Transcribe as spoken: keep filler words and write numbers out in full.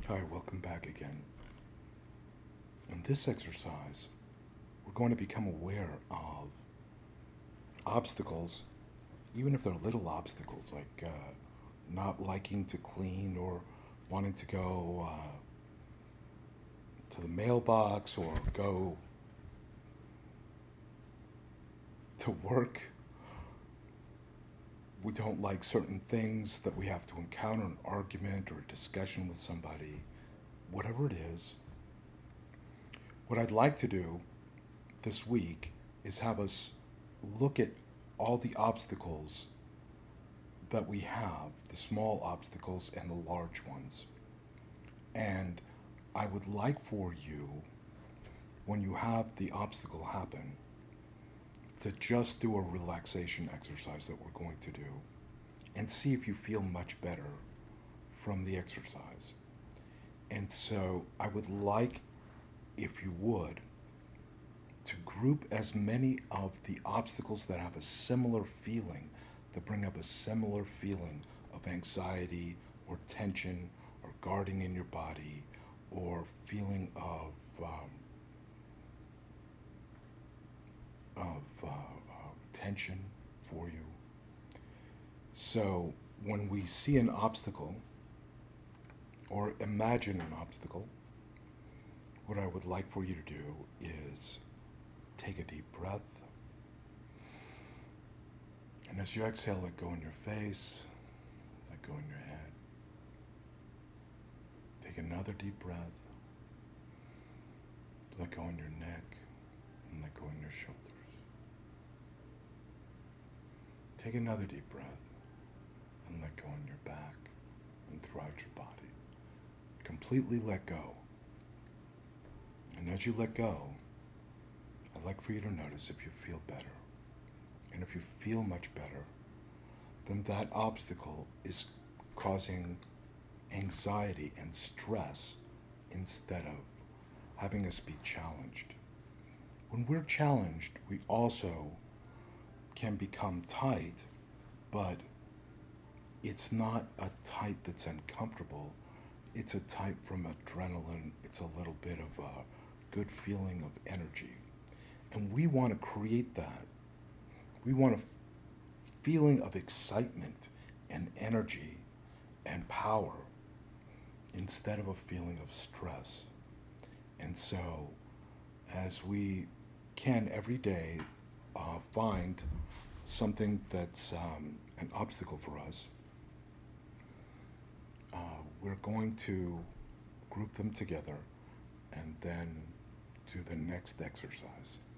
Hi, welcome back again. In this exercise, we're going to become aware of obstacles, even if they're little obstacles like uh, not liking to clean or wanting to go uh, to the mailbox or go to work. We don't like certain things that we have to encounter an argument or a discussion with somebody, whatever it is. What I'd like to do this week is have us look at all the obstacles that we have, the small obstacles and the large ones. And I would like for you, when you have the obstacle happen, to just do a relaxation exercise that we're going to do and see if you feel much better from the exercise. And so I would like, if you would, to group as many of the obstacles that have a similar feeling, that bring up a similar feeling of anxiety or tension or guarding in your body or feeling of um, of uh, uh, tension for you. So when we see an obstacle or imagine an obstacle, what I would like for you to do is take a deep breath. And as you exhale, let go in your face, let go in your head. Take another deep breath. Let go in your neck and let go in your shoulders. Take another deep breath and let go in your back and throughout your body. Completely let go. And as you let go, I'd like for you to notice if you feel better. And if you feel much better, then that obstacle is causing anxiety and stress instead of having us be challenged. When we're challenged, we also can become tight, but it's not a tight that's uncomfortable. It's a tight from adrenaline. It's a little bit of a good feeling of energy. And we want to create that. We want a feeling of excitement and energy and power instead of a feeling of stress. And so, as we can every day uh, find something that's um, an obstacle for us, uh, we're going to group them together and then do the next exercise.